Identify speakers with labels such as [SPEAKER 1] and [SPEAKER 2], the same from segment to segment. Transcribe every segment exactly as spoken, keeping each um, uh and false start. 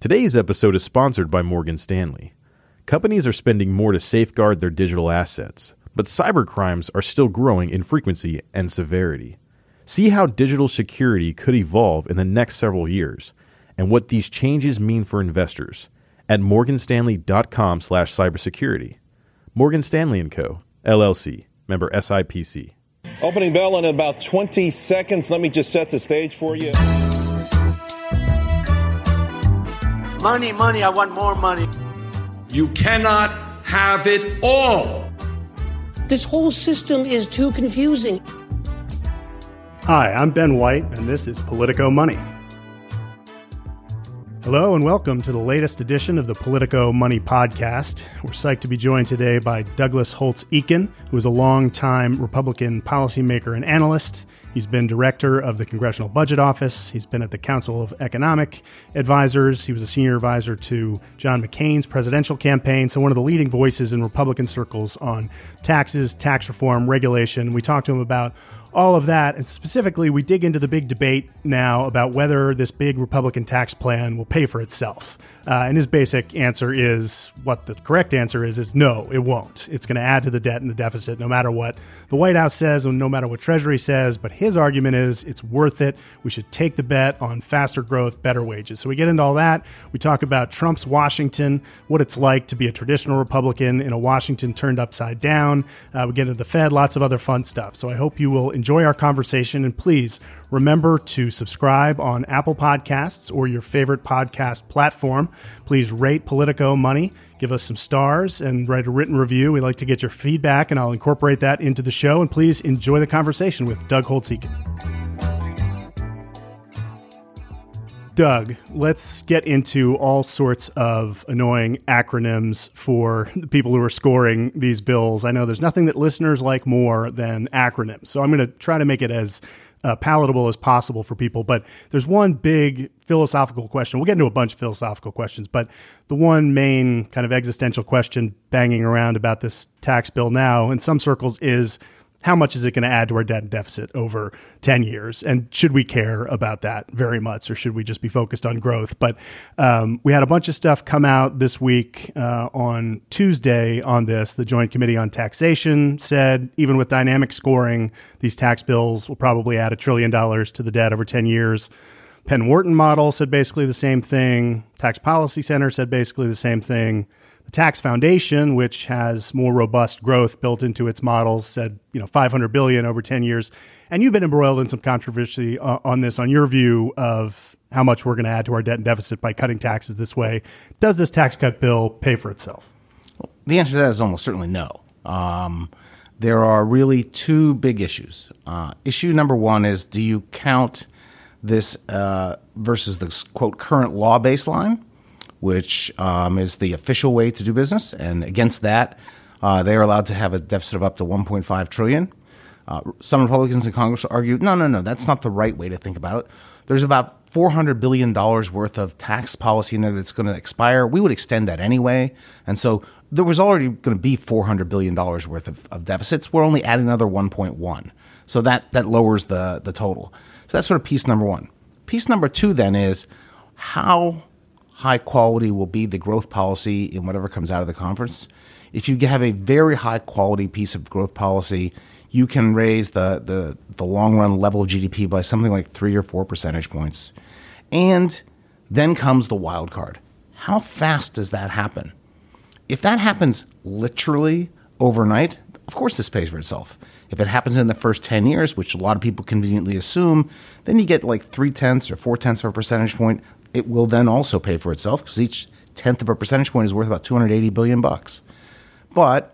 [SPEAKER 1] Today's episode is sponsored by Morgan Stanley. Companies are spending more to safeguard their digital assets, but cybercrimes are still growing in frequency and severity. See how digital security could evolve in the next several years and what these changes mean for investors at morganstanley.com slash cybersecurity. Morgan Stanley and Co., L L C, member S I P C.
[SPEAKER 2] Opening bell in about twenty seconds. Let me just set the stage for you.
[SPEAKER 3] Money, money, I want more money.
[SPEAKER 4] You cannot have it all.
[SPEAKER 5] This whole system is too confusing.
[SPEAKER 6] Hi, I'm Ben White, and this is Politico Money. Hello, and welcome to the latest edition of the Politico Money podcast. We're psyched to be joined today by Douglas Holtz-Eakin, who is a longtime Republican policymaker and analyst. He's been director of the Congressional Budget Office. He's been at the Council of Economic Advisors. He was a senior advisor to John McCain's presidential campaign, so one of the leading voices in Republican circles on taxes, tax reform, regulation. We talked to him about all of that, and specifically, we dig into the big debate now about whether this big Republican tax plan will pay for itself. Uh, and his basic answer is, what the correct answer is, is no, it won't. It's going to add to the debt and the deficit no matter what the White House says and no matter what Treasury says. But his argument is it's worth it. We should take the bet on faster growth, better wages. So we get into all that. We talk about Trump's Washington, what it's like to be a traditional Republican in a Washington turned upside down. Uh, we get into the Fed, lots of other fun stuff. So I hope you will enjoy our conversation. And please remember to subscribe on Apple Podcasts or your favorite podcast platform. Please rate Politico Money, give us some stars, and write a written review. We'd like to get your feedback, and I'll incorporate that into the show. And please enjoy the conversation with Doug Holtz-Eakin. Doug, let's get into all sorts of annoying acronyms for the people who are scoring these bills. I know there's nothing that listeners like more than acronyms, so I'm going to try to make it as Uh, palatable as possible for people. But there's one big philosophical question. We'll get into a bunch of philosophical questions, but the one main kind of existential question banging around about this tax bill now in some circles is, how much is it going to add to our debt and deficit over ten years? And should we care about that very much, or should we just be focused on growth? But um, we had a bunch of stuff come out this week uh, on Tuesday on this. The Joint Committee on Taxation said, even with dynamic scoring, these tax bills will probably add a trillion dollars to the debt over ten years. Penn Wharton model said basically the same thing. Tax Policy Center said basically the same thing. The Tax Foundation, which has more robust growth built into its models, said, you know, five hundred billion dollars over ten years. And you've been embroiled in some controversy uh, on this, on your view of how much we're going to add to our debt and deficit by cutting taxes this way. Does this tax cut bill pay for itself?
[SPEAKER 7] Well, the answer to that is almost certainly no. Um, there are really two big issues. Uh, issue number one is, do you count this uh, versus the, quote, current law baseline, which um, is the official way to do business. And against that, uh, they are allowed to have a deficit of up to one point five trillion dollars. Uh, some Republicans in Congress argue, no, no, no, that's not the right way to think about it. There's about four hundred billion dollars worth of tax policy in there that's going to expire. We would extend that anyway. And so there was already going to be four hundred billion dollars worth of, of deficits. We're only adding another one point one. So that, that lowers the, the total. So that's sort of piece number one. Piece number two then is, how high quality will be the growth policy in whatever comes out of the conference. If you have a very high quality piece of growth policy, you can raise the, the, the long run level of G D P by something like three or four percentage points. And then comes the wild card. How fast does that happen? If that happens literally overnight, of course this pays for itself. If it happens in the first ten years, which a lot of people conveniently assume, then you get like three tenths or four tenths of a percentage point. It will then also pay for itself because each tenth of a percentage point is worth about two hundred eighty billion bucks. But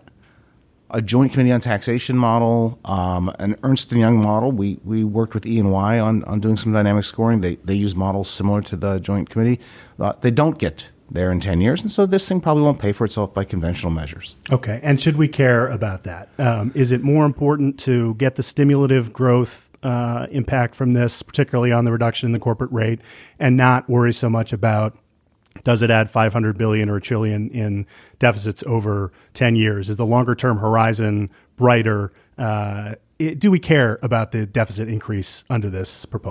[SPEAKER 7] a Joint Committee on Taxation model, um, an Ernst and Young model, we we worked with E and Y on, on doing some dynamic scoring. They they use models similar to the Joint Committee. Uh, they don't get there in ten years, and so this thing probably won't pay for itself by conventional measures.
[SPEAKER 6] Okay, and should we care about that? Um, is it more important to get the stimulative growth Uh, impact from this, particularly on the reduction in the corporate rate, and not worry so much about, does it add five hundred billion dollars or a trillion in deficits over ten years? Is the longer term horizon brighter? Uh, it, do we care about the deficit increase under this proposal?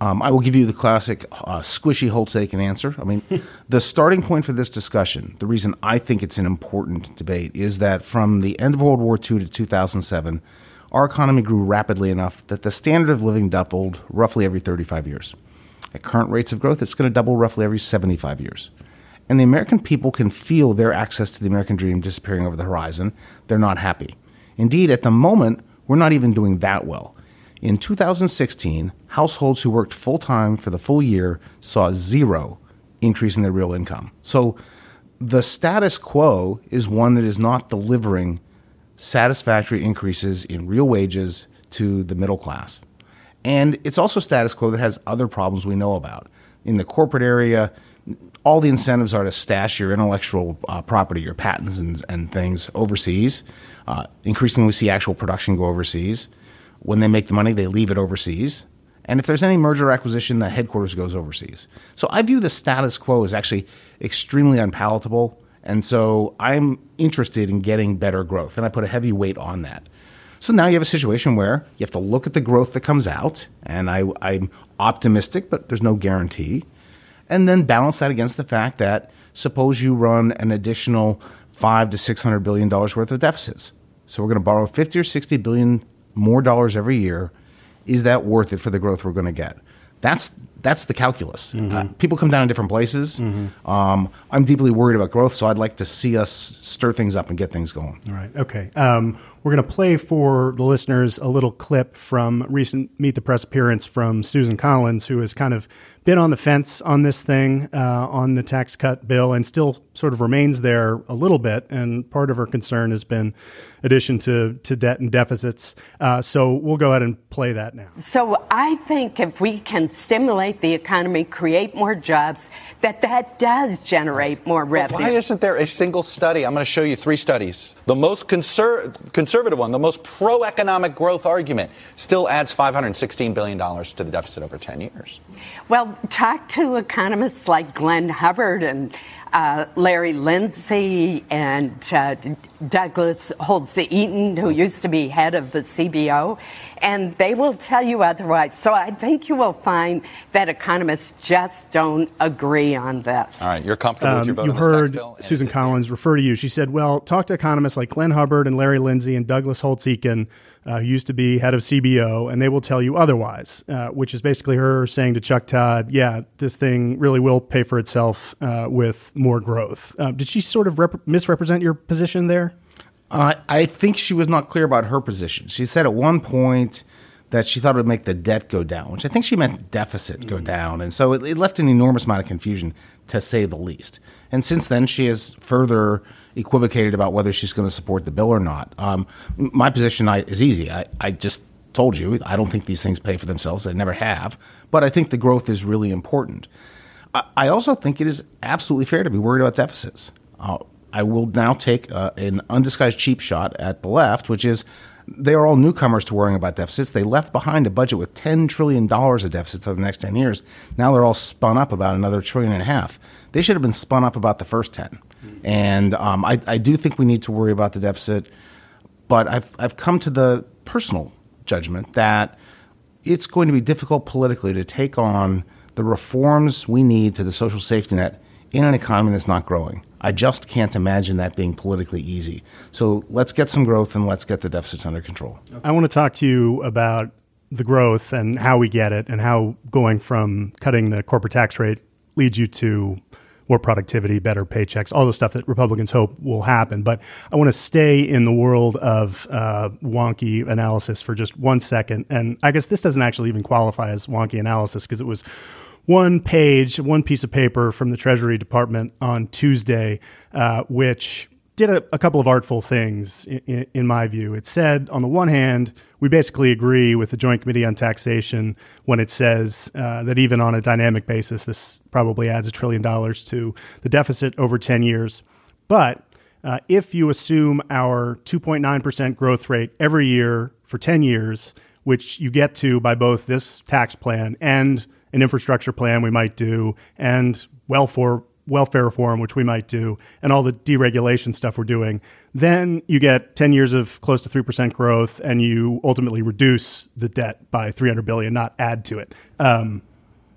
[SPEAKER 7] Um, I will give you the classic uh, squishy Holtz-Aiken answer. I mean, the starting point for this discussion, the reason I think it's an important debate, is that from the end of World War Two to two thousand seven, our economy grew rapidly enough that the standard of living doubled roughly every thirty-five years. At current rates of growth, it's going to double roughly every seventy-five years. And the American people can feel their access to the American dream disappearing over the horizon. They're not happy. Indeed, at the moment, we're not even doing that well. In two thousand sixteen, households who worked full-time for the full year saw zero increase in their real income. So the status quo is one that is not delivering satisfactory increases in real wages to the middle class. And it's also status quo that has other problems we know about. In the corporate area, all the incentives are to stash your intellectual uh, property, your patents and, and things overseas. Uh, increasingly, we see actual production go overseas. When they make the money, they leave it overseas. And if there's any merger or acquisition, the headquarters goes overseas. So I view the status quo as actually extremely unpalatable. And so I'm interested in getting better growth. And I put a heavy weight on that. So now you have a situation where you have to look at the growth that comes out. And I, I'm optimistic, but there's no guarantee. And then balance that against the fact that suppose you run an additional five to six hundred billion dollars worth of deficits. So we're going to borrow fifty or sixty billion more dollars every year. Is that worth it for the growth we're going to get? That's that's the calculus. Mm-hmm. Uh, people come down in different places. Mm-hmm. Um, I'm deeply worried about growth, so I'd like to see us stir things up and get things going.
[SPEAKER 6] All right. Okay. Um, we're going to play for the listeners a little clip from recent Meet the Press appearance from Susan Collins, who has kind of been on the fence on this thing, uh, on the tax cut bill, and still sort of remains there a little bit. And part of her concern has been addition to, to debt and deficits. Uh, so we'll go ahead and play that now.
[SPEAKER 8] So I think if we can stimulate the economy, create more jobs, that that does generate more revenue.
[SPEAKER 9] But why isn't there a single study? I'm going to show you three studies. The most conser- conservative one, the most pro-economic growth argument, still adds five hundred sixteen billion dollars to the deficit over ten years.
[SPEAKER 8] Well, talk to economists like Glenn Hubbard and uh, Larry Lindsay and uh, Douglas Holtz-Eaton, who used to be head of the C B O, and they will tell you otherwise. So I think you will find that economists just don't agree on this.
[SPEAKER 9] All right, you're comfortable
[SPEAKER 6] um,
[SPEAKER 9] with your vote
[SPEAKER 6] you
[SPEAKER 9] on this
[SPEAKER 6] heard
[SPEAKER 9] tax bill?
[SPEAKER 6] Susan Collins refer to you. She said, well, talk to economists like Glenn Hubbard and Larry Lindsay and Douglas Holtz-Eaton, uh, who used to be head of C B O, and they will tell you otherwise, uh, which is basically her saying to Chuck Todd, yeah, this thing really will pay for itself uh, with more growth. Uh, did she sort of rep- misrepresent your position there?
[SPEAKER 7] Uh, I think she was not clear about her position. She said at one point that she thought it would make the debt go down, which I think she meant deficit go down. And so it, it left an enormous amount of confusion, to say the least. And since then, she has further equivocated about whether she's going to support the bill or not. Um, my position I, is easy. I, I just told you, I don't think these things pay for themselves. They never have. But I think the growth is really important. I, I also think it is absolutely fair to be worried about deficits. Uh, I will now take uh, an undisguised cheap shot at the left, which is they are all newcomers to worrying about deficits. They left behind a budget with ten trillion dollars of deficits over the next ten years. Now they're all spun up about another trillion and a half. They should have been spun up about the first ten. Mm-hmm. And um, I, I do think we need to worry about the deficit. But I've, I've come to the personal judgment that it's going to be difficult politically to take on the reforms we need to the social safety net in an economy that's not growing. I just can't imagine that being politically easy. So let's get some growth and let's get the deficits under control.
[SPEAKER 6] I want to talk to you about the growth and how we get it and how going from cutting the corporate tax rate leads you to more productivity, better paychecks, all the stuff that Republicans hope will happen. But I want to stay in the world of uh, wonky analysis for just one second. And I guess this doesn't actually even qualify as wonky analysis because it was one page, one piece of paper from the Treasury Department on Tuesday, uh, which did a, a couple of artful things, in, in my view. It said, on the one hand, we basically agree with the Joint Committee on Taxation when it says uh, that even on a dynamic basis, this probably adds a trillion dollars to the deficit over ten years. But uh, if you assume our two point nine percent growth rate every year for ten years, which you get to by both this tax plan and an infrastructure plan we might do, and welfare welfare reform, which we might do, and all the deregulation stuff we're doing, then you get ten years of close to three percent growth, and you ultimately reduce the debt by three hundred billion dollars, not add to it. Um,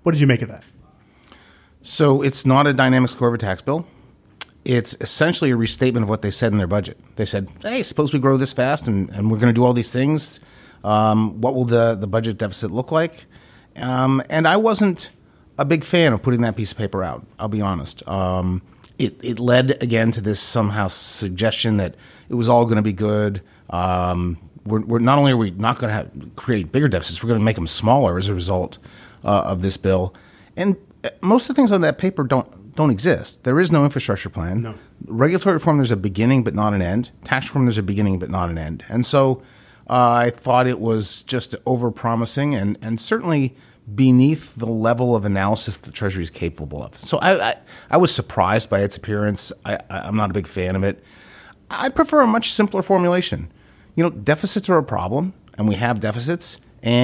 [SPEAKER 6] What did you make of that?
[SPEAKER 7] So it's not a dynamic score of a tax bill. It's essentially a restatement of what they said in their budget. They said, hey, suppose we grow this fast and, and we're going to do all these things. Um, what will the, the budget deficit look like? Um, and I wasn't a big fan of putting that piece of paper out, I'll be honest. Um, it, it led, again, to this somehow suggestion that it was all going to be good. Um, we're, we're not only are we not going to have, create bigger deficits, we're going to make them smaller as a result uh, of this bill. And most of the things on that paper don't don't exist. There is no infrastructure plan.
[SPEAKER 6] No.
[SPEAKER 7] Regulatory reform, there's a beginning but not an end. Tax reform, there's a beginning but not an end. And so uh, I thought it was just over-promising and, and certainly beneath the level of analysis the Treasury is capable of. So I, I, I was surprised by its appearance. I, I'm not a big fan of it. I prefer a much simpler formulation. You know, deficits are a problem, and we have deficits,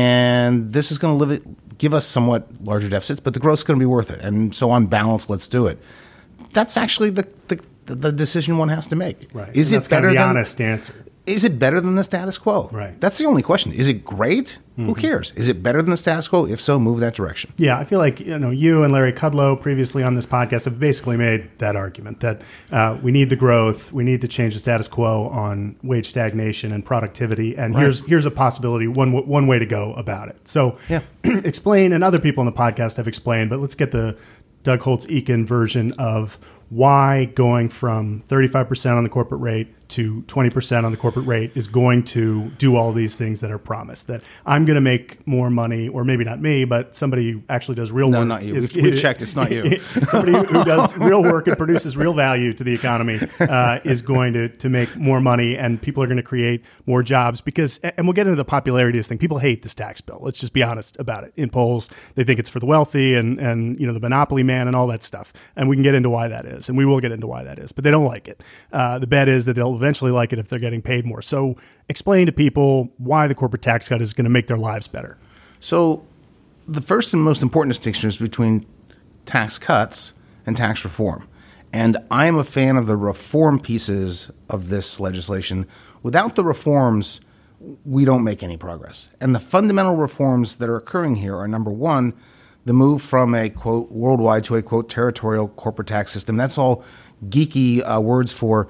[SPEAKER 7] and this is going to live it, give us somewhat larger deficits, but the growth's going to be worth it. And so on balance, let's do it. That's actually the the, the decision one has to make.
[SPEAKER 6] Right.
[SPEAKER 7] Is
[SPEAKER 6] and
[SPEAKER 7] it
[SPEAKER 6] that's kind
[SPEAKER 7] better
[SPEAKER 6] of the
[SPEAKER 7] than,
[SPEAKER 6] honest answer?
[SPEAKER 7] Is it better than the status quo?
[SPEAKER 6] Right.
[SPEAKER 7] That's the only question. Is it great? Mm-hmm. Who cares? Is it better than the status quo? If so, move that direction.
[SPEAKER 6] Yeah, I feel like you know you and Larry Kudlow previously on this podcast have basically made that argument that uh, we need the growth, we need to change the status quo on wage stagnation and productivity, and
[SPEAKER 7] Right.
[SPEAKER 6] here's here's a possibility, one one way to go about it. So,
[SPEAKER 7] Yeah.
[SPEAKER 6] explain, and other people on the podcast have explained, but let's get the Doug Holtz-Eakin version of why going from thirty-five percent on the corporate rate to twenty percent on the corporate rate is going to do all these things that are promised. That I'm going to make more money, or maybe not me, but somebody who actually does real
[SPEAKER 7] No,
[SPEAKER 6] work.
[SPEAKER 7] not you.
[SPEAKER 6] Is,
[SPEAKER 7] We've, we've checked. It's not you.
[SPEAKER 6] Somebody who does real work and produces real value to the economy uh, is going to, to make more money, and people are going to create more jobs. Because, and we'll get into the popularity of this thing. People hate this tax bill. Let's just be honest about it. In polls, they think it's for the wealthy and, and you know the monopoly man and all that stuff. And we can get into why that is, and we will get into why that is. But they don't like it. Uh, the bet is that they'll eventually like it if they're getting paid more. So explain to people why the corporate tax cut is going to make their lives better.
[SPEAKER 7] So the first and most important distinction is between tax cuts and tax reform. And I am a fan of the reform pieces of this legislation. Without the reforms, we don't make any progress. And the fundamental reforms that are occurring here are, number one, the move from a, quote, worldwide to a, quote, territorial corporate tax system. That's all geeky uh, words for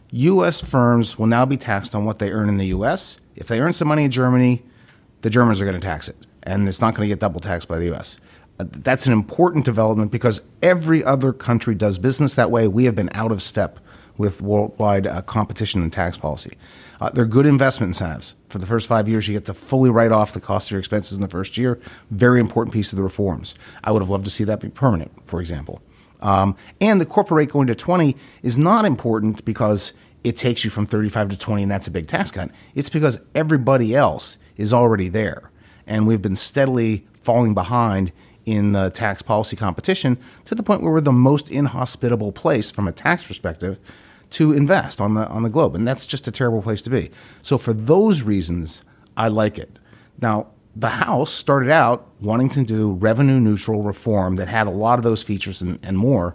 [SPEAKER 7] U S firms will now be taxed on what they earn in the U S. If they earn some money in Germany, the Germans are going to tax it, and it's not going to get double taxed by the U S. Uh, that's an important development because every other country does business that way. We have been out of step with worldwide uh, competition and tax policy. Uh, they're good investment incentives. For the first five years, you get to fully write off the cost of your expenses in the first year. Very important piece of the reforms. I would have loved to see that be permanent, for example. Um, and the corporate rate going to twenty is not important because it takes you from thirty-five to twenty, and that's a big tax cut. It's because everybody else is already there, and we've been steadily falling behind in the tax policy competition to the point where we're the most inhospitable place from a tax perspective to invest on the on the globe, and that's just a terrible place to be. So for those reasons, I like it. Now, the House started out wanting to do revenue-neutral reform that had a lot of those features and, and more,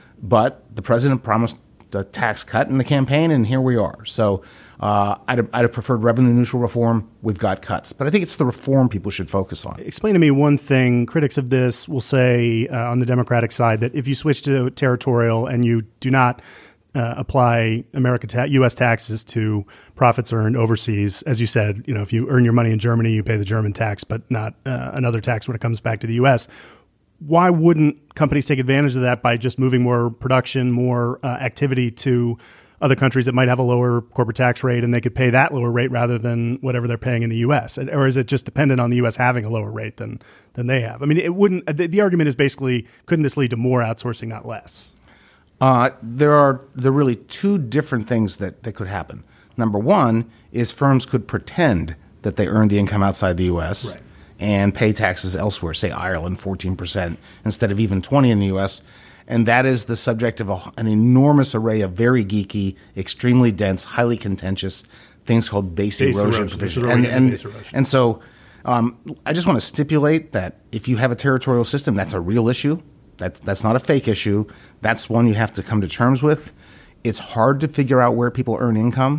[SPEAKER 7] but the president promised a tax cut in the campaign, and here we are. So uh, I'd, have, I'd have preferred revenue-neutral reform. We've got cuts. But I think it's the reform people should focus on.
[SPEAKER 6] Explain to me one thing. Critics of this will say uh, on the Democratic side that if you switch to territorial and you do not Uh, apply American ta- U S taxes to profits earned overseas. As you said, you know, if you earn your money in Germany, you pay the German tax, but not uh, another tax when it comes back to the U S. Why wouldn't companies take advantage of that by just moving more production, more uh, activity to other countries that might have a lower corporate tax rate, and they could pay that lower rate rather than whatever they're paying in the U S? Or is it just dependent on the U S having a lower rate than than they have? I mean, it wouldn't. The, the argument is basically, couldn't this lead to more outsourcing, not less?
[SPEAKER 7] Uh, there are there are really two different things that, that could happen. Number one is firms could pretend that they earned the income outside the U S
[SPEAKER 6] Right.
[SPEAKER 7] and pay taxes elsewhere, say Ireland, fourteen percent instead of even twenty in the U S. And that is the subject of a, an enormous array of very geeky, extremely dense, highly contentious things called base,
[SPEAKER 6] Base
[SPEAKER 7] erosion
[SPEAKER 6] erosion.
[SPEAKER 7] provision.
[SPEAKER 6] Base
[SPEAKER 7] And,
[SPEAKER 6] erosion,
[SPEAKER 7] and,
[SPEAKER 6] base erosion.
[SPEAKER 7] and so um, I just want to stipulate that if you have a territorial system, that's a real issue. That's that's not a fake issue. That's one you have to come to terms with. It's hard to figure out where people earn income.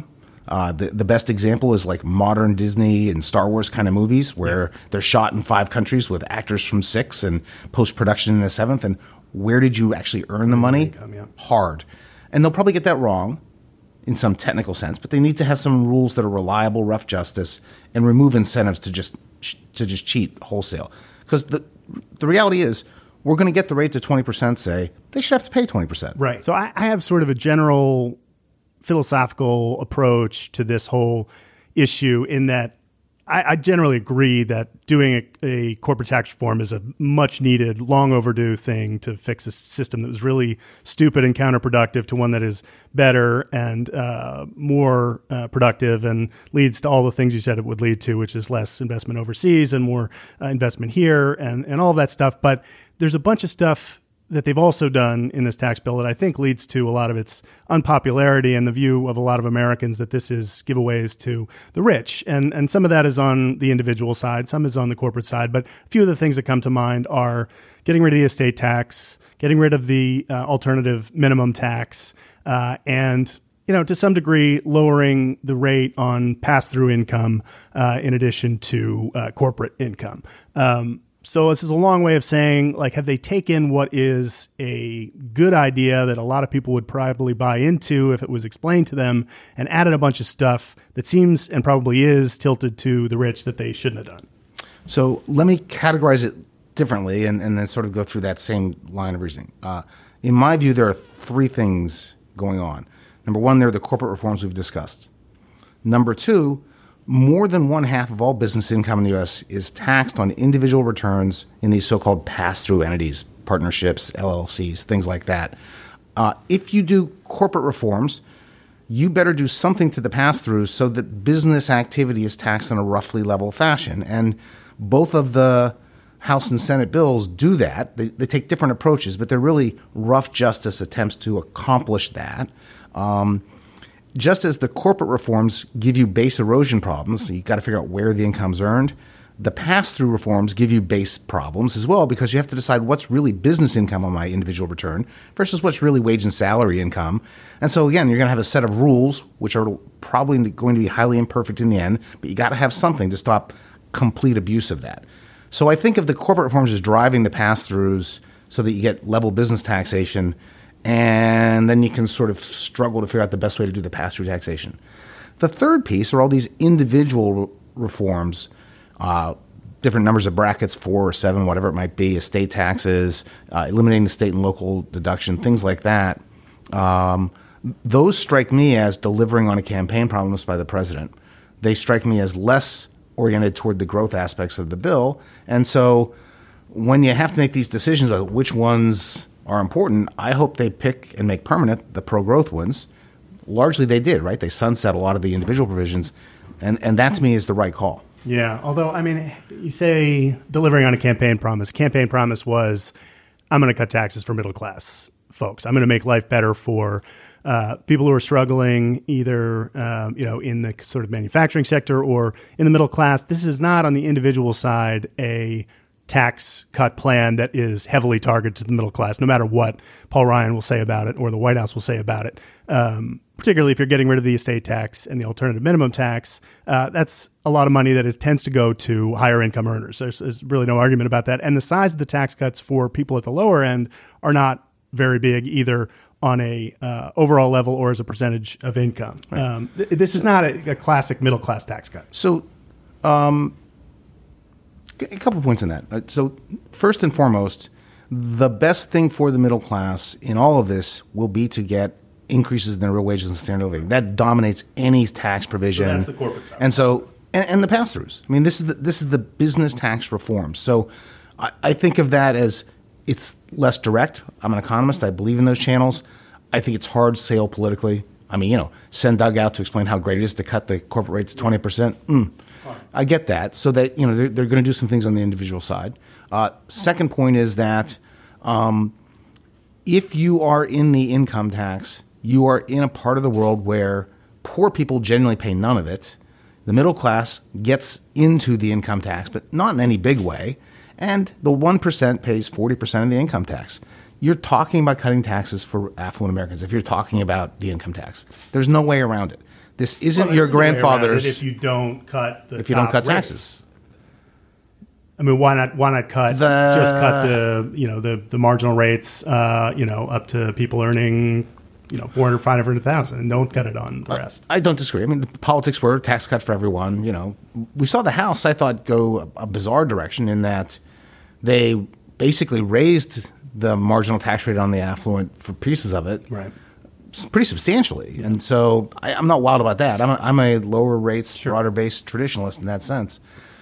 [SPEAKER 7] Uh, the, the best example is like modern Disney and Star Wars kind of movies where yeah. they're shot in five countries with actors from six and post-production in a seventh. And where did you actually earn the money?
[SPEAKER 6] Income, yeah.
[SPEAKER 7] Hard. And they'll probably get that wrong in some technical sense, but they need to have some rules that are reliable, rough justice, and remove incentives to just to just cheat wholesale. Because the the reality is, we're going to get the rate to twenty percent, say, they should have to pay twenty percent.
[SPEAKER 6] Right. So I, I have sort of a general philosophical approach to this whole issue in that I, I generally agree that doing a, a corporate tax reform is a much needed, long overdue thing to fix a system that was really stupid and counterproductive to one that is better and uh, more uh, productive and leads to all the things you said it would lead to, which is less investment overseas and more uh, investment here and, and all of that stuff. But there's a bunch of stuff that they've also done in this tax bill that I think leads to a lot of its unpopularity and the view of a lot of Americans that this is giveaways to the rich. And and some of that is on the individual side, some is on the corporate side. But a few of the things that come to mind are getting rid of the estate tax, getting rid of the uh, alternative minimum tax, uh, and you know, to some degree, lowering the rate on pass-through income uh, in addition to uh, corporate income. Um, So this is a long way of saying, like, have they taken what is a good idea that a lot of people would probably buy into if it was explained to them and added a bunch of stuff that seems and probably is tilted to the rich that they shouldn't have done?
[SPEAKER 7] So let me categorize it differently and, and then sort of go through that same line of reasoning. Uh, in my view, there are three things going on. Number one, there are the corporate reforms we've discussed. Number two, more than one half of all business income in the U S is taxed on individual returns in these so-called pass-through entities, partnerships, L L Cs, things like that. Uh, if you do corporate reforms, you better do something to the pass-throughs so that business activity is taxed in a roughly level fashion. And both of the House and Senate bills do that. They, they take different approaches, but they're really rough justice attempts to accomplish that. Um, Just as the corporate reforms give you base erosion problems, you've got to figure out where the income's earned, the pass-through reforms give you base problems as well because you have to decide what's really business income on my individual return versus what's really wage and salary income. And so, again, you're going to have a set of rules which are probably going to be highly imperfect in the end, but you got to have something to stop complete abuse of that. So I think of the corporate reforms as driving the pass-throughs so that you get level business taxation, and then you can sort of struggle to figure out the best way to do the pass-through taxation. The third piece are all these individual re- reforms, uh, different numbers of brackets, four or seven, whatever it might be, estate taxes, uh, eliminating the state and local deduction, things like that. Um, those strike me as delivering on a campaign promise by the president. They strike me as less oriented toward the growth aspects of the bill. And so when you have to make these decisions about which ones are important, I hope they pick and make permanent the pro-growth ones. Largely they did, right? They sunset a lot of the individual provisions, and, and that to me is the right call.
[SPEAKER 6] Yeah, although, I mean, you say delivering on a campaign promise. Campaign promise was, I'm going to cut taxes for middle-class folks. I'm going to make life better for uh, people who are struggling either um, you know, in the sort of manufacturing sector or in the middle class. This is not on the individual side a tax cut plan that is heavily targeted to the middle class, no matter what Paul Ryan will say about it or the White House will say about it. Um, particularly if you're getting rid of the estate tax and the alternative minimum tax, uh, that's a lot of money that is, tends to go to higher income earners. There's, there's really no argument about that. And the size of the tax cuts for people at the lower end are not very big either on a uh, overall level or as a percentage of income. Right. Um, th- this is not a, a classic middle class tax cut.
[SPEAKER 7] So, um, a couple points on that. So first and foremost, the best thing for the middle class in all of this will be to get increases in their real wages and standard of living. That dominates any tax provision.
[SPEAKER 6] So that's the corporate side.
[SPEAKER 7] And so, and, and the pass-throughs. I mean, this is the, this is the business tax reform. So I, I think of that as it's less direct. I'm an economist. I believe in those channels. I think it's hard sale politically. I mean, you know, send Doug out to explain how great it is to cut the corporate rates to twenty percent. Mm. I get that. So that, you know, they're, they're going to do some things on the individual side. Uh, second point is that um, if you are in the income tax, you are in a part of the world where poor people generally pay none of it. The middle class gets into the income tax, but not in any big way. And the one percent pays forty percent of the income tax. You're talking about cutting taxes for affluent Americans if you're talking about the income tax. There's no way around it. This isn't
[SPEAKER 6] Well,
[SPEAKER 7] your
[SPEAKER 6] there's a way around
[SPEAKER 7] grandfather's.
[SPEAKER 6] it if you don't cut the
[SPEAKER 7] if you don't
[SPEAKER 6] top
[SPEAKER 7] cut
[SPEAKER 6] rates.
[SPEAKER 7] taxes.
[SPEAKER 6] I mean, why not? Why not cut
[SPEAKER 7] The-
[SPEAKER 6] just cut the you know the the marginal rates uh, you know up to people earning you know four hundred, five hundred thousand, and don't cut it on the rest.
[SPEAKER 7] I don't disagree. I mean, the politics were tax cut for everyone. You know, we saw the House, I thought, go a, a bizarre direction in that they basically raised the marginal tax rate on the affluent for pieces of it,
[SPEAKER 6] Right.
[SPEAKER 7] s- pretty substantially. And so I, I'm not wild about that. I'm a, I'm a lower rates, broader based traditionalist in that sense.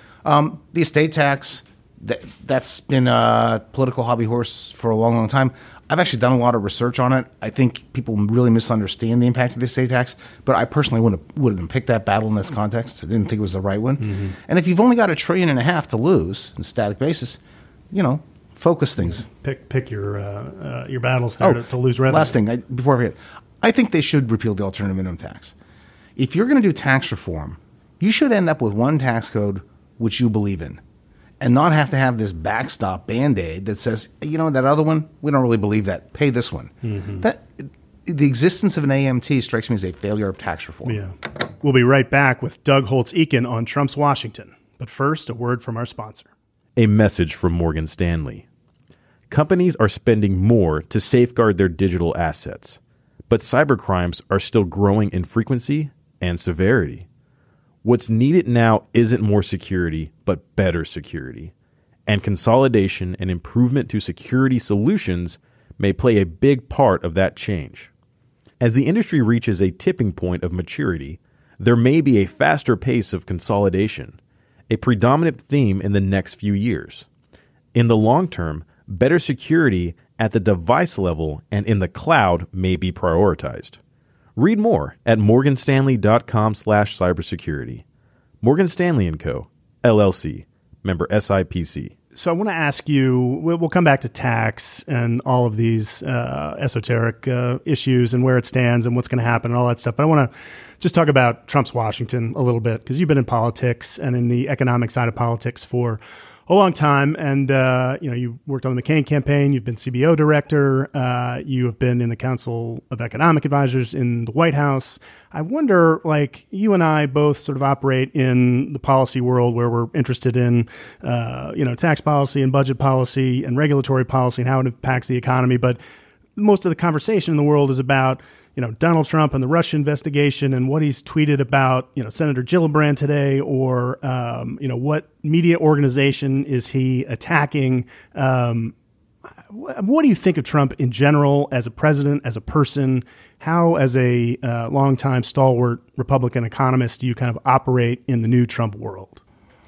[SPEAKER 7] Um, the estate tax, that, that's been a political hobby horse for a long, long time. I've actually done a lot of research on it. I think people really misunderstand the impact of the estate tax, but I personally wouldn't have, wouldn't have picked that battle in this context. I didn't think it was the right one.
[SPEAKER 6] Mm-hmm.
[SPEAKER 7] And if you've only got a trillion and a half to lose on a static basis, you know, focus things.
[SPEAKER 6] Pick pick your uh, uh, your battles there
[SPEAKER 7] Oh,
[SPEAKER 6] to, to lose revenue.
[SPEAKER 7] Last thing, I, before I forget, I think they should repeal the alternative minimum tax. If you're going to do tax reform, you should end up with one tax code which you believe in, and not have to have this backstop Band-Aid that says, you know, that other one, we don't really believe that. Pay this one.
[SPEAKER 6] Mm-hmm.
[SPEAKER 7] That the existence of an A M T strikes me as a failure of tax reform.
[SPEAKER 6] Yeah. We'll be right back with Doug Holtz-Eakin on Trump's Washington. But first, a word from our sponsor.
[SPEAKER 1] A message from Morgan Stanley. Companies are spending more to safeguard their digital assets, but cybercrimes are still growing in frequency and severity. What's needed now isn't more security, but better security. And consolidation and improvement to security solutions may play a big part of that change. As the industry reaches a tipping point of maturity, there may be a faster pace of consolidation, a predominant theme in the next few years. In the long term, better security at the device level and in the cloud may be prioritized. Read more at morganstanley.com slash cybersecurity. Morgan Stanley and Co., L L C, member S I P C.
[SPEAKER 6] So I want to ask you, we'll, we'll come back to tax and all of these uh, esoteric uh, issues and where it stands and what's going to happen and all that stuff. But I want to just talk about Trump's Washington a little bit, because you've been in politics and in the economic side of politics for a long time. And, uh, you know, you worked on the McCain campaign. You've been C B O director. Uh, you have been in the Council of Economic Advisors in the White House. I wonder, like, you and I both sort of operate in the policy world where we're interested in, uh, you know, tax policy and budget policy and regulatory policy and how it impacts the economy. But most of the conversation in the world is about, you know, Donald Trump and the Russia investigation and what he's tweeted about, you know, Senator Gillibrand today, or, um, you know, what media organization is he attacking? Um, what do you think of Trump in general as a president, as a person? How, as a uh, longtime stalwart Republican economist, do you kind of operate in the new Trump world?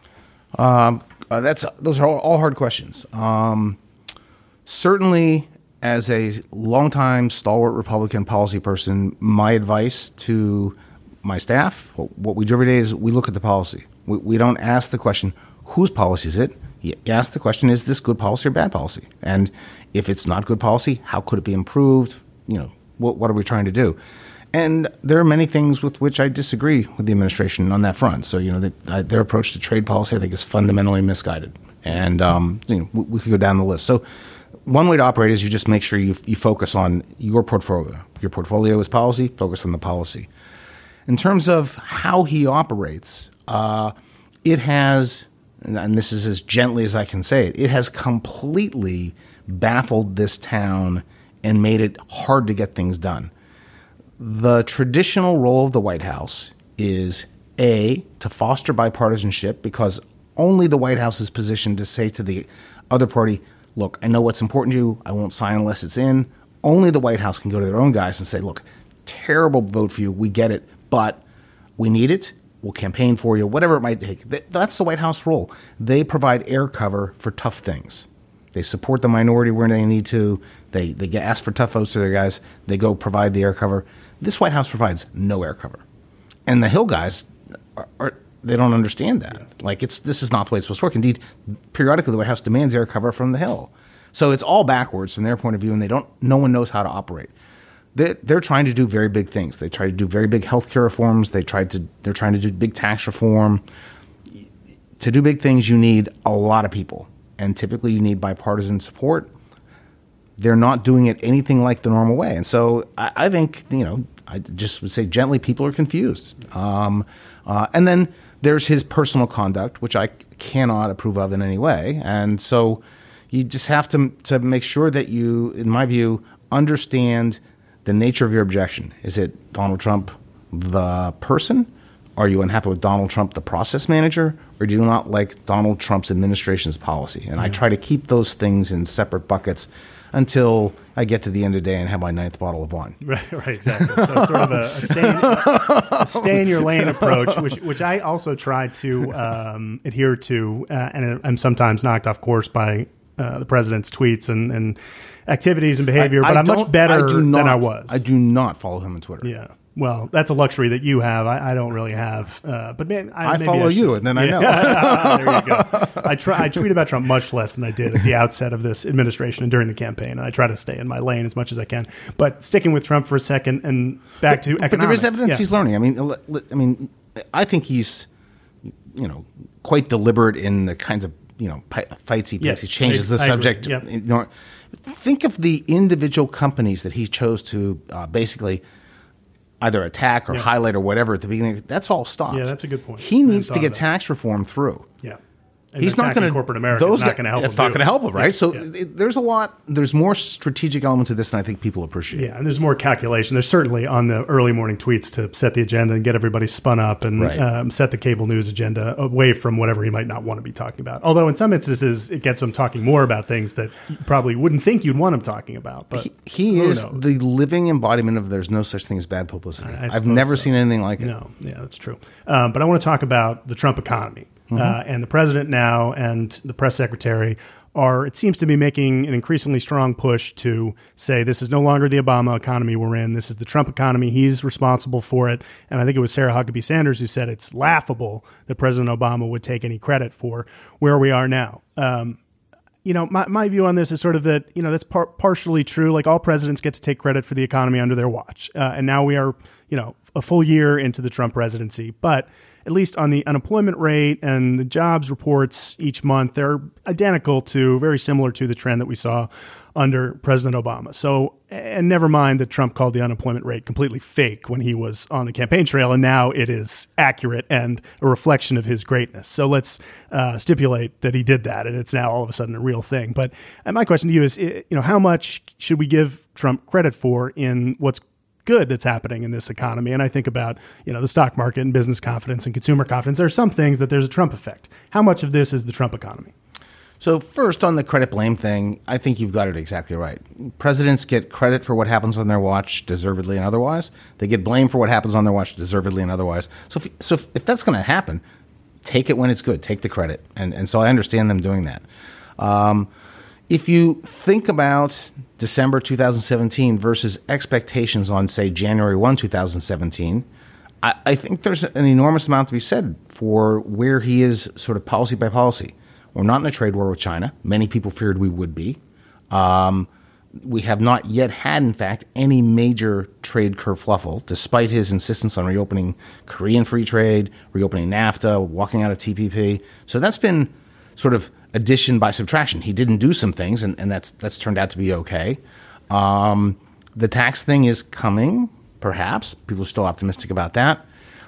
[SPEAKER 7] Um, uh, that's those are all, all hard questions. Um, certainly, as a longtime stalwart Republican policy person, my advice to my staff, what we do every day is we look at the policy. We, we don't ask the question, whose policy is it? You ask the question, is this good policy or bad policy? And if it's not good policy, how could it be improved? You know, what, what are we trying to do? And there are many things with which I disagree with the administration on that front. So, you know, they, their approach to trade policy, I think, is fundamentally misguided. And, um, you know, we, we could go down the list. So one way to operate is you just make sure you, you focus on your portfolio. Your portfolio is policy, focus on the policy. In terms of how he operates, uh, it has, and this is as gently as I can say it, it has completely baffled this town and made it hard to get things done. The traditional role of the White House is, A, to foster bipartisanship, because only the White House is positioned to say to the other party, look, I know what's important to you. I won't sign unless it's in. Only the White House can go to their own guys and say, look, terrible vote for you. We get it, but we need it. We'll campaign for you, whatever it might take. That's the White House role. They provide air cover for tough things. They support the minority where they need to. They they get asked for tough votes to their guys. They go provide the air cover. This White House provides no air cover. And the Hill guys, are, are they don't understand that. Like, it's this is not the way it's supposed to work. Indeed, periodically the White House demands air cover from the Hill. So it's all backwards from their point of view, and they don't. No one knows how to operate. They're, they're trying to do very big things. They try to do very big healthcare reforms. They tried to. They're trying to do big tax reform. To do big things, you need a lot of people, and typically you need bipartisan support. They're not doing it anything like the normal way, and so I, I think you know I just would say gently, people are confused. Um, uh, and then there's his personal conduct, which I cannot approve of in any way. And so you just have to to make sure that you, in my view, understand the nature of your objection. Is it Donald Trump, the person? Are you unhappy with Donald Trump, the process manager? Or do you not like Donald Trump's administration's policy? And yeah. I try to keep those things in separate buckets until I get to the end of the day and have my ninth bottle of wine.
[SPEAKER 6] Right, right, exactly. So it's sort of a, a, stay, in, a stay in your lane approach, which which I also try to um, adhere to, uh, and I'm sometimes knocked off course by uh, the president's tweets and, and activities and behavior,
[SPEAKER 7] I,
[SPEAKER 6] but
[SPEAKER 7] I
[SPEAKER 6] I'm much better
[SPEAKER 7] I not,
[SPEAKER 6] than I was.
[SPEAKER 7] I do not follow him on Twitter.
[SPEAKER 6] Yeah. Well, that's a luxury that you have. I, I don't really have. Uh, but man, I,
[SPEAKER 7] I
[SPEAKER 6] maybe
[SPEAKER 7] follow
[SPEAKER 6] I
[SPEAKER 7] you, and then I know.
[SPEAKER 6] There you go. I try. I tweet about Trump much less than I did at the outset of this administration and during the campaign, and I try to stay in my lane as much as I can. But sticking with Trump for a second and back to
[SPEAKER 7] but,
[SPEAKER 6] economics.
[SPEAKER 7] But there is evidence
[SPEAKER 6] yeah.
[SPEAKER 7] he's learning. I mean, I mean, I think he's, you know, quite deliberate in the kinds of you know fights he picks.
[SPEAKER 6] Yes,
[SPEAKER 7] he changes
[SPEAKER 6] I,
[SPEAKER 7] the
[SPEAKER 6] I
[SPEAKER 7] subject.
[SPEAKER 6] Yep.
[SPEAKER 7] You know, think of the individual companies that he chose to uh, basically either attack or
[SPEAKER 6] yeah.
[SPEAKER 7] highlight or whatever at the beginning. That's all stopped.
[SPEAKER 6] Yeah, that's a good point.
[SPEAKER 7] He needs to get tax reform through.
[SPEAKER 6] Yeah. And
[SPEAKER 7] he's not going to
[SPEAKER 6] corporate America. Those not going to help.
[SPEAKER 7] It's
[SPEAKER 6] him
[SPEAKER 7] not going to help him, right?
[SPEAKER 6] Yeah,
[SPEAKER 7] so
[SPEAKER 6] yeah.
[SPEAKER 7] It, there's a lot. There's more strategic elements to this than I think people appreciate.
[SPEAKER 6] Yeah, and there's more calculation. There's certainly on the early morning tweets to set the agenda and get everybody spun up and
[SPEAKER 7] right.
[SPEAKER 6] um, set the cable news agenda away from whatever he might not want to be talking about. Although in some instances, it gets him talking more about things that you probably wouldn't think you'd want him talking about. But
[SPEAKER 7] he, he is knows? the living embodiment of there's no such thing as bad publicity. I, I I've never so. seen anything like it.
[SPEAKER 6] No, yeah, that's true. Um, but I want to talk about the Trump economy. Mm-hmm. Uh, and the president now and the press secretary are, it seems to be making an increasingly strong push to say this is no longer the Obama economy we're in. This is the Trump economy. He's responsible for it. And I think it was Sarah Huckabee Sanders who said it's laughable that President Obama would take any credit for where we are now. Um, you know, my, my view on this is sort of that, you know, that's par- partially true. Like all presidents get to take credit for the economy under their watch. Uh, and now we are, you know, a full year into the Trump presidency. But at least on the unemployment rate and the jobs reports each month, they're identical to, very similar to the trend that we saw under President Obama. So, and never mind that Trump called the unemployment rate completely fake when he was on the campaign trail, and now it is accurate and a reflection of his greatness. So let's uh, stipulate that he did that, and it's now all of a sudden a real thing. But my question to you is, you know, how much should we give Trump credit for in what's good that's happening in this economy? And I think about, you know, the stock market and business confidence and consumer confidence. There are some things that there's a Trump effect. How much of this is the Trump economy?
[SPEAKER 7] So first, on the credit blame thing, I think you've got it exactly right. Presidents get credit for what happens on their watch, deservedly and otherwise. They get blamed for what happens on their watch, deservedly and otherwise. So if, so if, if that's going to happen, take it when it's good. Take the credit. And, and so I understand them doing that. Um, If you think about December two thousand seventeen versus expectations on, say, January first, two thousand seventeen, I, I think there's an enormous amount to be said for where he is sort of policy by policy. We're not in a trade war with China. Many people feared we would be. Um, we have not yet had, in fact, any major trade kerfuffle, despite his insistence on reopening Korean free trade, reopening NAFTA, walking out of T P P. So that's been sort of addition by subtraction. He didn't do some things, and, and that's that's turned out to be okay. Um, the tax thing is coming, perhaps. People are still optimistic about that.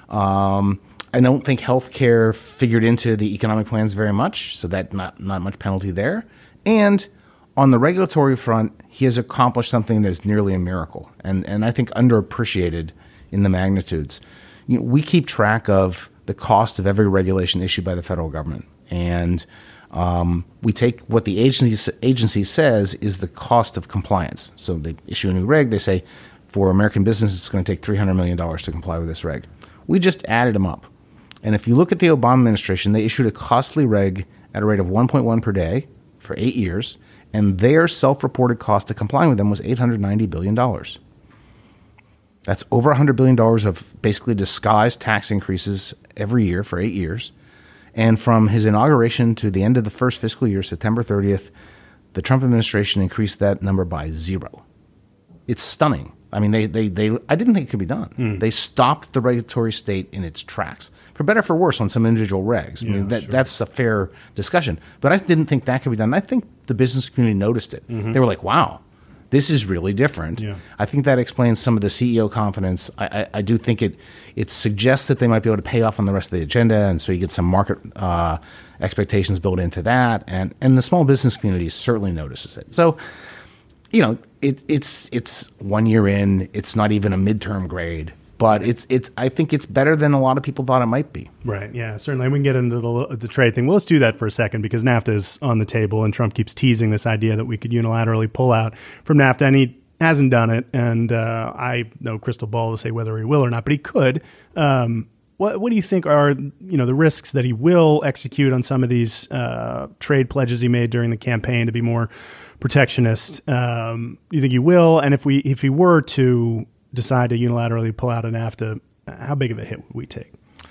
[SPEAKER 7] Um, I don't think healthcare figured into the economic plans very much, so that not not much penalty there. And on the regulatory front, he has accomplished something that is nearly a miracle, and and I think underappreciated in the magnitudes. You know, we keep track of the cost of every regulation issued by the federal government, and Um, we take what the agency, agency says is the cost of compliance. So they issue a new reg. They say for American businesses, it's going to take three hundred million dollars to comply with this reg. We just added them up. And if you look at the Obama administration, they issued a costly reg at a rate of one point one per day for eight years, and their self-reported cost of complying with them was eight hundred ninety billion dollars. That's over one hundred billion dollars of basically disguised tax increases every year for eight years. And from his inauguration to the end of the first fiscal year, September thirtieth, the Trump administration increased that number by zero. It's stunning. I mean, they, they, they I didn't think it could be done. Mm. They stopped the regulatory state in its tracks, for better or for worse, on some individual regs. I yeah, mean, that, sure. that's a fair discussion. But I didn't think that could be done. I think the business community noticed it. Mm-hmm. They were like, wow, This is really different.
[SPEAKER 6] Yeah.
[SPEAKER 7] I think that explains some of the C E O confidence. I, I, I do think it it suggests that they might be able to pay off on the rest of the agenda, and so you get some market uh, expectations built into that, and, and the small business community certainly notices it. So, you know, it, it's it's one year in. It's not even a midterm grade. But it's it's. I think it's better than a lot of people thought it might be.
[SPEAKER 6] Right. Yeah. Certainly, we can get into the the trade thing. Well, let's do that for a second because NAFTA is on the table, and Trump keeps teasing this idea that we could unilaterally pull out from NAFTA, and he hasn't done it. And uh, I have no crystal ball to say whether he will or not, but he could. Um, what What do you think are you know the risks that he will execute on some of these uh, trade pledges he made during the campaign to be more protectionist? Um, you think he will? And if we if he were to decide to unilaterally pull out of NAFTA, how big of a hit would we take?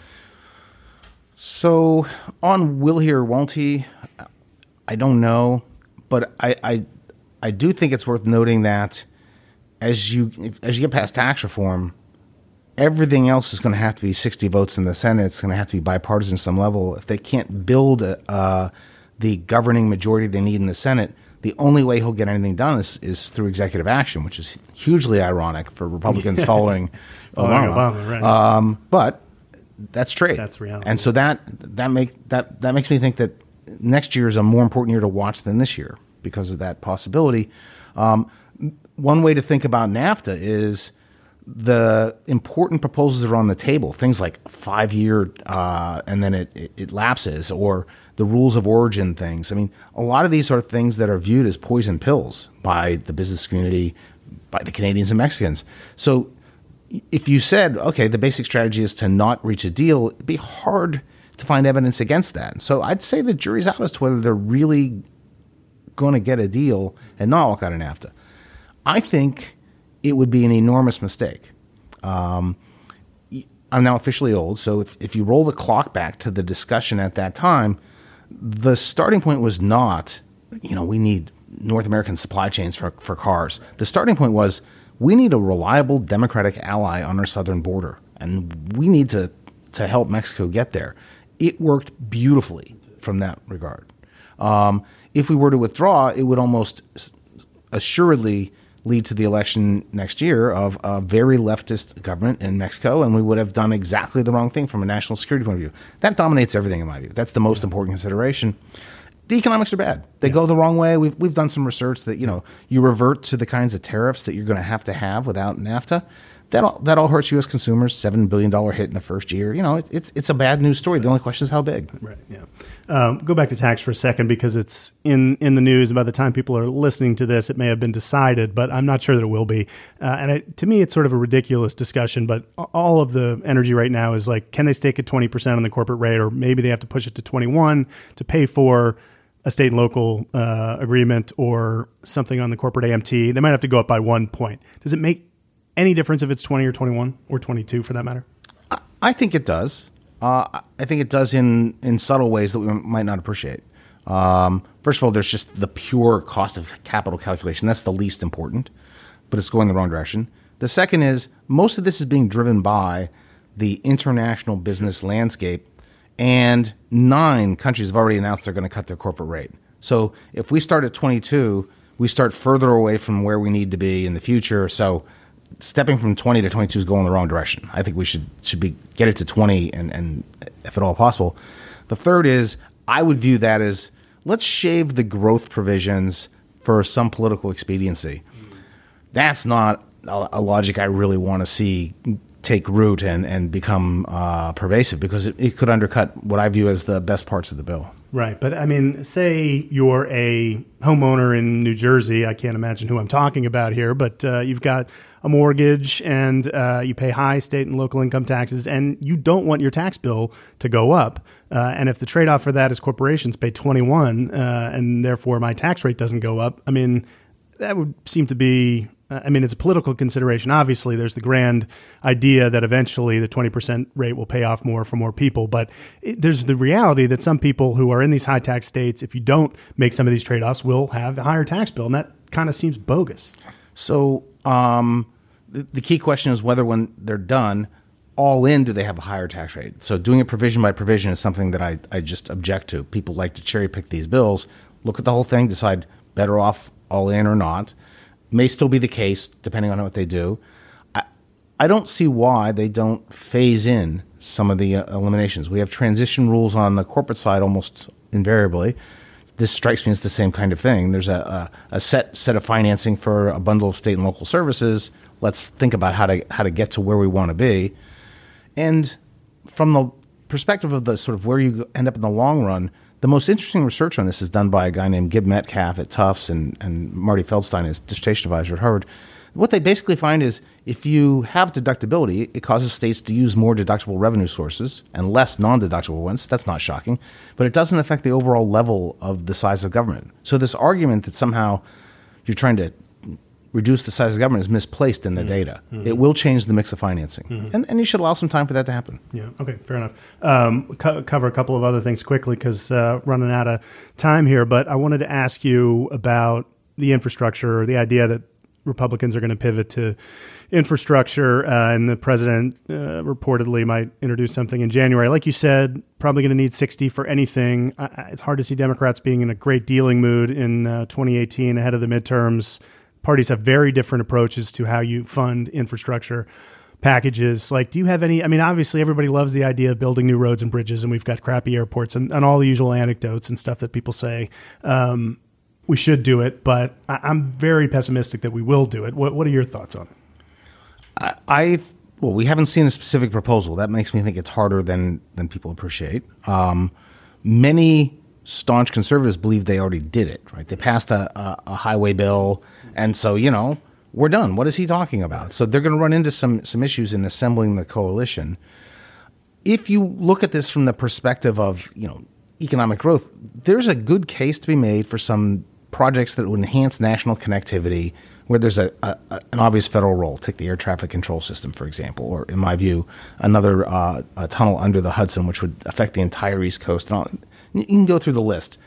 [SPEAKER 7] So on will he or won't he, I don't know, but I, I I do think it's worth noting that as you as you get past tax reform, everything else is going to have to be sixty votes in the Senate. It's going to have to be bipartisan at some level. If they can't build uh, the governing majority they need in the Senate, the only way he'll get anything done is, is through executive action, which is hugely ironic for Republicans following
[SPEAKER 6] Following
[SPEAKER 7] Obama.
[SPEAKER 6] Obama, right.
[SPEAKER 7] Um, but that's trade.
[SPEAKER 6] That's reality.
[SPEAKER 7] And so that that make that that makes me think that next year is a more important year to watch than this year because of that possibility. Um, one way to think about NAFTA is the important proposals that are on the table, things like five year uh, and then it, it, it lapses, or the rules of origin things. I mean, a lot of these are things that are viewed as poison pills by the business community, by the Canadians and Mexicans. So if you said, okay, the basic strategy is to not reach a deal, it'd be hard to find evidence against that. So I'd say the jury's out as to whether they're really going to get a deal and not walk out of NAFTA. I think it would be an enormous mistake. Um, I'm now officially old, so if, if you roll the clock back to the discussion at that time, the starting point was not, you know, we need North American supply chains for, for cars. The starting point was we need a reliable democratic ally on our southern border, and we need to, to help Mexico get there. It worked beautifully from that regard. Um, if we were to withdraw, it would almost assuredly lead to the election next year of a very leftist government in Mexico, and we would have done exactly the wrong thing from a national security point of view. That dominates everything in my view. That's the most important consideration. The economics are bad. They yeah. go the wrong way. We've, we've done some research that, you know, you revert to the kinds of tariffs that you're going to have to have without NAFTA. That all, that all hurts U S consumers, seven billion dollars hit in the first year. You know, it, it's it's a bad news story. The only question is how big.
[SPEAKER 6] Right, yeah. Um, go back to tax for a second because it's in, in the news. By the time people are listening to this, it may have been decided, but I'm not sure that it will be. Uh, and it, to me, it's sort of a ridiculous discussion, but all of the energy right now is like, can they stake at twenty percent on the corporate rate, or maybe they have to push it to twenty-one to pay for a state and local uh, agreement or something on the corporate A M T. They might have to go up by one point. Does it make any difference if it's twenty or twenty-one or twenty-two for that matter?
[SPEAKER 7] I think it does. Uh, I think it does in, in subtle ways that we might not appreciate. Um, first of all, there's just the pure cost of capital calculation. That's the least important, but it's going the wrong direction. The second is most of this is being driven by the international business landscape, and nine countries have already announced they're going to cut their corporate rate. So if we start at twenty-two, we start further away from where we need to be in the future. So stepping from twenty to twenty-two is going the wrong direction. I think we should should be get it to twenty, and, and if at all possible. The third is I would view that as let's shave the growth provisions for some political expediency. That's not a, a logic I really want to see take root and, and become uh, pervasive, because it, it could undercut what I view as the best parts of the bill.
[SPEAKER 6] Right. But I mean, say you're a homeowner in New Jersey. I can't imagine who I'm talking about here, but uh, you've got a mortgage and uh, you pay high state and local income taxes, and you don't want your tax bill to go up. Uh, and if the trade-off for that is corporations pay twenty-one uh, and therefore my tax rate doesn't go up, I mean, that would seem to be, uh, I mean, it's a political consideration. Obviously, there's the grand idea that eventually the twenty percent rate will pay off more for more people. But it, there's the reality that some people who are in these high tax states, if you don't make some of these trade-offs, will have a higher tax bill. And that kind of seems bogus.
[SPEAKER 7] So um, the, the key question is whether when they're done, all in, do they have a higher tax rate? So doing it provision by provision is something that I, I just object to. People like to cherry pick these bills, look at the whole thing, decide better off all in or not. may still be the case depending on what they do. I, I don't see why they don't phase in some of the uh, eliminations. We have transition rules on the corporate side almost invariably. This strikes me as the same kind of thing. There's a, a, a set set of financing for a bundle of state and local services. Let's think about how to how to get to where we want to be. And from the perspective of the sort of where you end up in the long run, the most interesting research on this is done by a guy named Gib Metcalf at Tufts and, and Marty Feldstein, his dissertation advisor at Harvard. What they basically find is if you have deductibility, it causes states to use more deductible revenue sources and less non-deductible ones. That's not shocking. But it doesn't affect the overall level of the size of government. So this argument that somehow you're trying to reduce the size of government is misplaced in the mm-hmm. data. Mm-hmm. It will change the mix of financing. Mm-hmm. And, and you should allow some time for that to happen.
[SPEAKER 6] Yeah, okay, fair enough. Um, co- cover a couple of other things quickly because uh, running out of time here. But I wanted to ask you about the infrastructure, or the idea that Republicans are going to pivot to infrastructure, uh, and the president uh, reportedly might introduce something in January. Like you said, probably going to need sixty for anything. I, it's hard to see Democrats being in a great dealing mood in uh, twenty eighteen ahead of the midterms. Parties have very different approaches to how you fund infrastructure packages. Like, do you have any, I mean, obviously everybody loves the idea of building new roads and bridges, and we've got crappy airports and, and all the usual anecdotes and stuff that people say. Um, we should do it, but I, I'm very pessimistic that we will do it. What, what are your thoughts on it?
[SPEAKER 7] I, I well, we haven't seen a specific proposal. That makes me think it's harder than than people appreciate. Um, many staunch conservatives believe they already did it. Right? They passed a, a, a highway bill, and so you know we're done. What is he talking about? So they're going to run into some some issues in assembling the coalition. If you look at this from the perspective of you know economic growth, there's a good case to be made for some projects that would enhance national connectivity, where there's a, a an obvious federal role. Take the air traffic control system, for example, or in my view, another uh, a tunnel under the Hudson, which would affect the entire East Coast. And all. You can go through the list.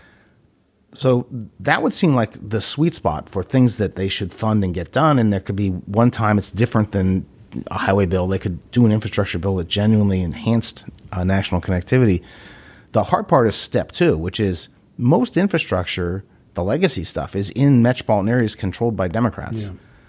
[SPEAKER 7] So that would seem like the sweet spot for things that they should fund and get done. And there could be one time it's different than a highway bill. They could do an infrastructure bill that genuinely enhanced uh, national connectivity. The hard part is step two, which is most infrastructure, the legacy stuff, is in metropolitan areas controlled by Democrats. Yeah.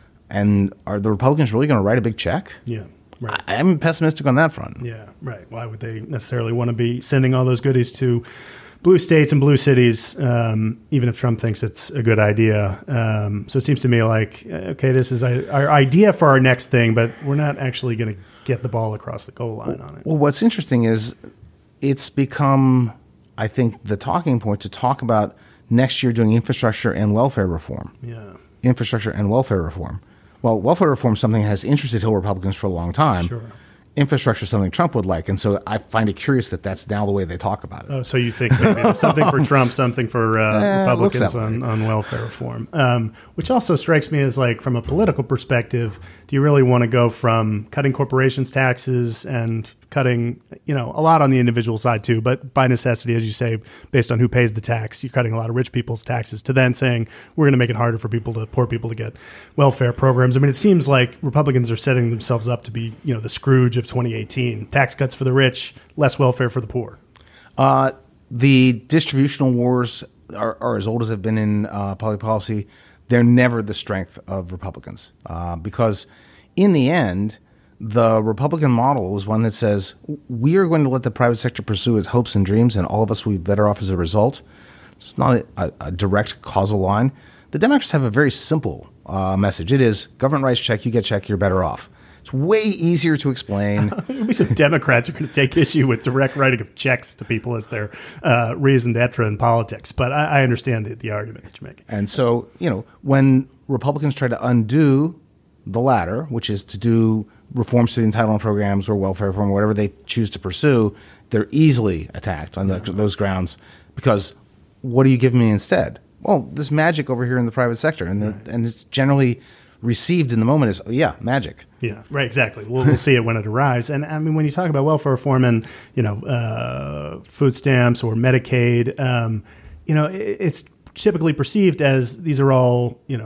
[SPEAKER 7] And are the Republicans really going to write a big check?
[SPEAKER 6] Yeah, right.
[SPEAKER 7] I, I'm pessimistic on that front.
[SPEAKER 6] Yeah, right. Why would they necessarily want to be sending all those goodies to blue states and blue cities, um, even if Trump thinks it's a good idea? Um, so it seems to me like, okay, this is our, our idea for our next thing, but we're not actually going to get the ball across the goal line
[SPEAKER 7] well,
[SPEAKER 6] on it.
[SPEAKER 7] Well, what's interesting is it's become, I think, the talking point to talk about next year doing infrastructure and welfare reform.
[SPEAKER 6] Yeah.
[SPEAKER 7] Infrastructure and welfare reform. Well, welfare reform is something that has interested Hill Republicans for a long time.
[SPEAKER 6] Sure.
[SPEAKER 7] Infrastructure is something Trump would like. And so I find it curious that that's now the way they talk about it.
[SPEAKER 6] Oh, so you think maybe there's something for Trump, something for uh, eh, Republicans on, on welfare reform, um, which also strikes me as like from a political perspective, do you really want to go from cutting corporations' taxes and cutting, you know, a lot on the individual side too, but by necessity, as you say, based on who pays the tax, you're cutting a lot of rich people's taxes, to then saying we're going to make it harder for people to, poor people to get welfare programs. I mean, it seems like Republicans are setting themselves up to be, you know, the Scrooge of twenty eighteen. Tax cuts for the rich, less welfare for the poor.
[SPEAKER 7] Uh, the distributional wars are, are as old as they've been in uh, public policy. They're never the strength of Republicans uh, because in the end, the Republican model is one that says we are going to let the private sector pursue its hopes and dreams, and all of us will be better off as a result. It's not a, a, a direct causal line. The Democrats have a very simple uh, message. It is government writes check, you get check, you're better off. It's way easier to explain.
[SPEAKER 6] Maybe some Democrats are going to take issue with direct writing of checks to people as their uh, raison d'etre in politics. But I, I understand the, the argument that you're making.
[SPEAKER 7] And so, you know, when Republicans try to undo the latter, which is to do reforms to the entitlement programs or welfare reform, or whatever they choose to pursue, they're easily attacked on the, those grounds because what do you give me instead? Well, this magic over here in the private sector. And, the, right. and it's generally received in the moment as, oh, yeah, magic.
[SPEAKER 6] Yeah, right, exactly. We'll, we'll see it when it arrives. And I mean, when you talk about welfare reform and, you know, uh, food stamps or Medicaid, um, you know, it, it's typically perceived as these are all, you know,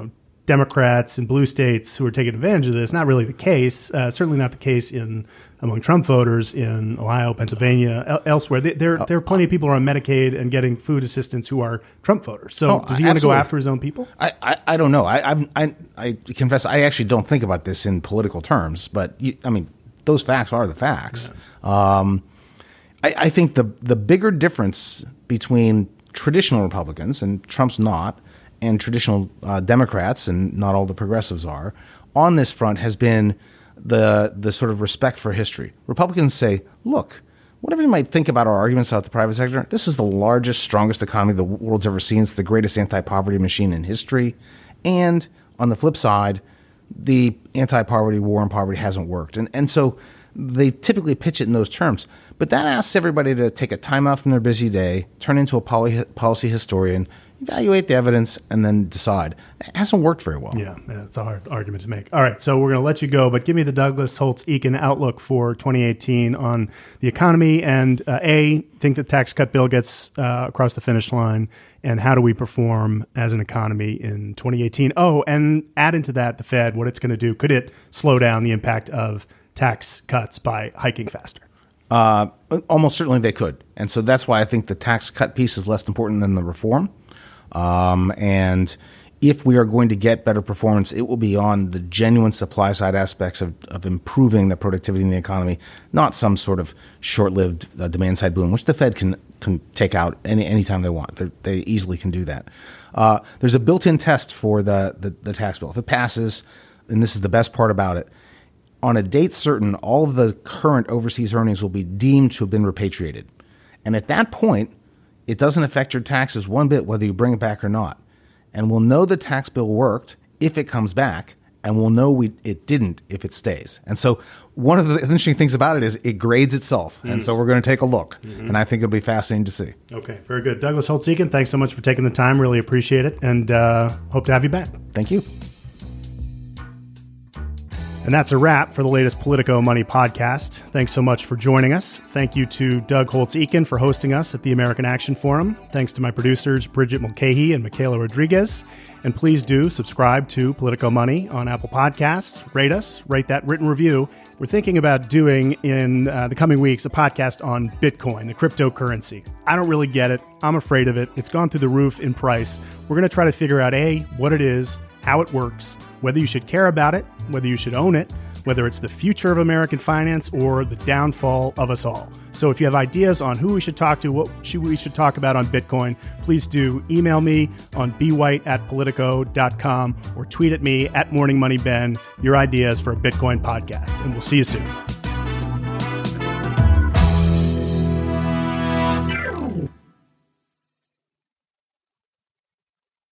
[SPEAKER 6] Democrats in blue states who are taking advantage of this. Not really the case. Uh, certainly not the case in among Trump voters in Ohio, Pennsylvania, el- elsewhere. There, there are plenty of people who are on Medicaid and getting food assistance who are Trump voters. So
[SPEAKER 7] oh,
[SPEAKER 6] does he want to go after his own people?
[SPEAKER 7] I, I, I don't know. I, I I I confess I actually don't think about this in political terms. But you, I mean, those facts are the facts. Yeah. Um, I, I think the the bigger difference between traditional Republicans, and Trump's not, and traditional uh, Democrats, and not all the progressives are, on this front has been the the sort of respect for history. Republicans say, look, whatever you might think about our arguments about the private sector, this is the largest, strongest economy the world's ever seen. It's the greatest anti-poverty machine in history. And on the flip side, the anti-poverty war on poverty hasn't worked. And and so they typically pitch it in those terms. But that asks everybody to take a time out from their busy day, turn into a poly- policy historian, evaluate the evidence, and then decide. It hasn't worked very well.
[SPEAKER 6] Yeah, it's a hard argument to make. All right, so we're going to let you go, but give me the Douglas Holtz Eakin outlook for twenty eighteen on the economy and, uh, A, think the tax cut bill gets uh, across the finish line, and how do we perform as an economy in twenty eighteen? Oh, and add into that the Fed, what it's going to do. Could it slow down the impact of tax cuts by hiking faster?
[SPEAKER 7] Uh, almost certainly they could. And so that's why I think the tax cut piece is less important than the reform. Um, and if we are going to get better performance, it will be on the genuine supply side aspects of, of improving the productivity in the economy, not some sort of short-lived uh, demand side boom, which the Fed can can take out any anytime they want. They're, they easily can do that. Uh, there's a built-in test for the, the, the tax bill. If it passes, and this is the best part about it, on a date certain, all of the current overseas earnings will be deemed to have been repatriated. And at that point, it doesn't affect your taxes one bit whether you bring it back or not. And we'll know the tax bill worked if it comes back, and we'll know we, it didn't if it stays. And so one of the interesting things about it is it grades itself. Mm. And so we're going to take a look. Mm-hmm. And I think it'll be fascinating to see.
[SPEAKER 6] Okay, very good. Douglas Holtz Eakin, thanks so much for taking the time. Really appreciate it. And uh, hope to have you back.
[SPEAKER 7] Thank you.
[SPEAKER 6] And that's a wrap for the latest Politico Money podcast. Thanks so much for joining us. Thank you to Doug Holtz Eakin for hosting us at the American Action Forum. Thanks to my producers, Bridget Mulcahy and Michaela Rodriguez. And please do subscribe to Politico Money on Apple Podcasts. Rate us, rate that written review. We're thinking about doing in uh, the coming weeks a podcast on Bitcoin, the cryptocurrency. I don't really get it. I'm afraid of it. It's gone through the roof in price. We're going to try to figure out, A, what it is, how it works, whether you should care about it, whether you should own it, whether it's the future of American finance or the downfall of us all. So if you have ideas on who we should talk to, what should we should talk about on Bitcoin, please do email me on b white at politico dot com or tweet at me at morning money ben your ideas for a Bitcoin podcast. And we'll see you soon.